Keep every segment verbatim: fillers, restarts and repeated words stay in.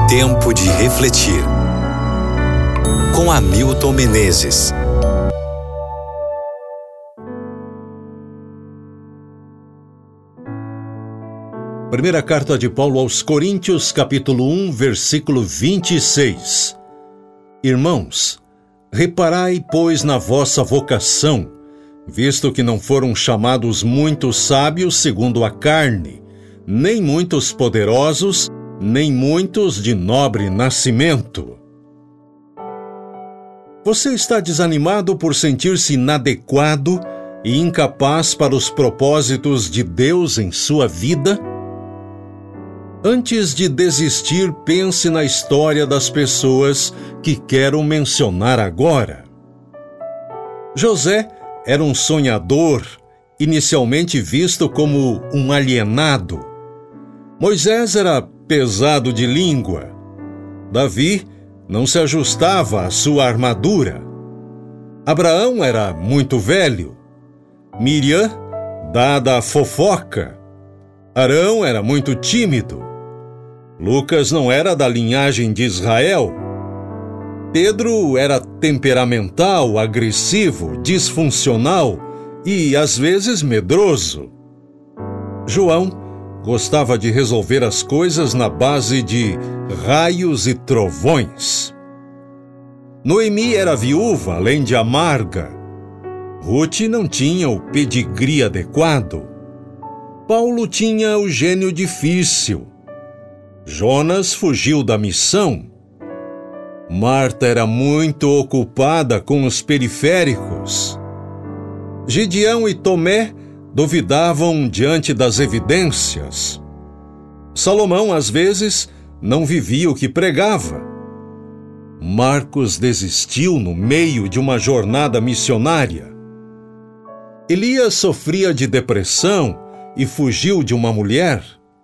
Tempo de refletir. Com Hamilton Menezes. Primeira carta de Paulo aos Coríntios, capítulo um, versículo vinte e seis. Irmãos, reparai, pois, na vossa vocação, visto que não foram chamados muitos sábios segundo a carne, nem muitos poderosos, nem muitos de nobre nascimento. Você está desanimado por sentir-se inadequado e incapaz para os propósitos de Deus em sua vida? Antes de desistir, pense na história das pessoas que quero mencionar agora. José era um sonhador, inicialmente visto como um alienado. Moisés era pesado de língua. Davi não se ajustava à sua armadura. Abraão era muito velho. Miriam, dada a fofoca. Arão era muito tímido. Lucas não era da linhagem de Israel. Pedro era temperamental, agressivo, disfuncional e, às vezes, medroso. João gostava de resolver as coisas na base de raios e trovões. Noemi era viúva, além de amarga. Ruth não tinha o pedigree adequado. Paulo tinha o gênio difícil. Jonas fugiu da missão. Marta era muito ocupada com os periféricos. Gideão e Tomé duvidavam diante das evidências. Salomão, às vezes, não vivia o que pregava. Marcos desistiu no meio de uma jornada missionária. Elias sofria de depressão e fugiu de uma mulher.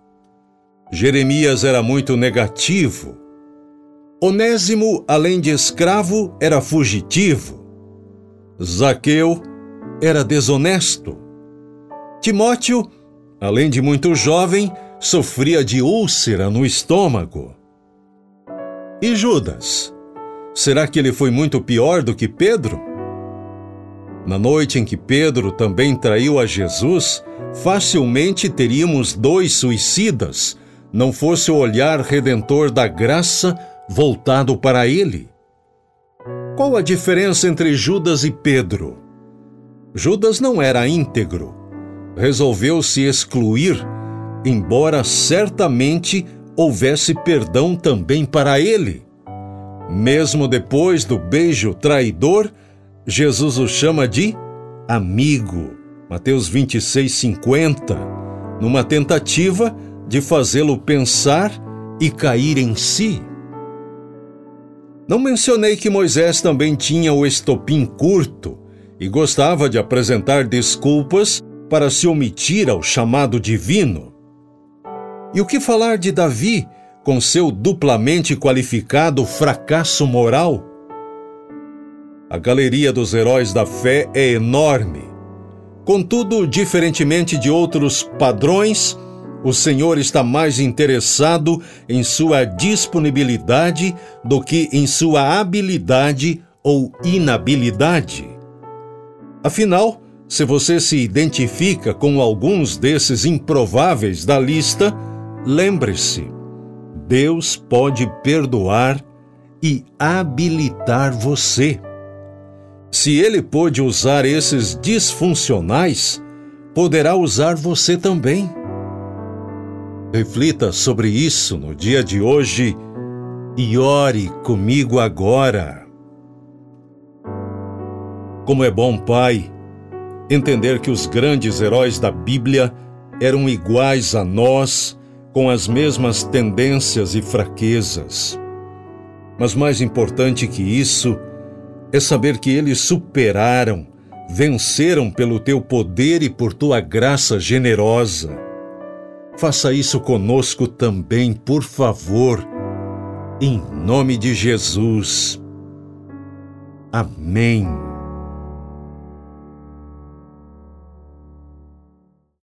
Jeremias era muito negativo. Onésimo, além de escravo, era fugitivo. Zaqueu era desonesto. Timóteo, além de muito jovem, sofria de úlcera no estômago. E Judas? Será que ele foi muito pior do que Pedro? Na noite em que Pedro também traiu a Jesus, facilmente teríamos dois suicidas, não fosse o olhar redentor da graça voltado para ele. Qual a diferença entre Judas e Pedro? Judas não era íntegro. Resolveu se excluir, embora certamente houvesse perdão também para ele. Mesmo depois do beijo traidor, Jesus o chama de amigo. Mateus vinte e seis, cinquenta, numa tentativa de fazê-lo pensar e cair em si. Não mencionei que Moisés também tinha o estopim curto e gostava de apresentar desculpas para se omitir ao chamado divino. E o que falar de Davi, com seu duplamente qualificado fracasso moral? A galeria dos heróis da fé é enorme. Contudo, diferentemente de outros padrões, o Senhor está mais interessado em sua disponibilidade do que em sua habilidade ou inabilidade. Afinal, se você se identifica com alguns desses improváveis da lista, lembre-se, Deus pode perdoar e habilitar você. Se Ele pôde usar esses disfuncionais, poderá usar você também. Reflita sobre isso no dia de hoje e ore comigo agora. Como é bom, Pai, entender que os grandes heróis da Bíblia eram iguais a nós, com as mesmas tendências e fraquezas. Mas mais importante que isso é saber que eles superaram, venceram pelo teu poder e por tua graça generosa. Faça isso conosco também, por favor, em nome de Jesus. Amém.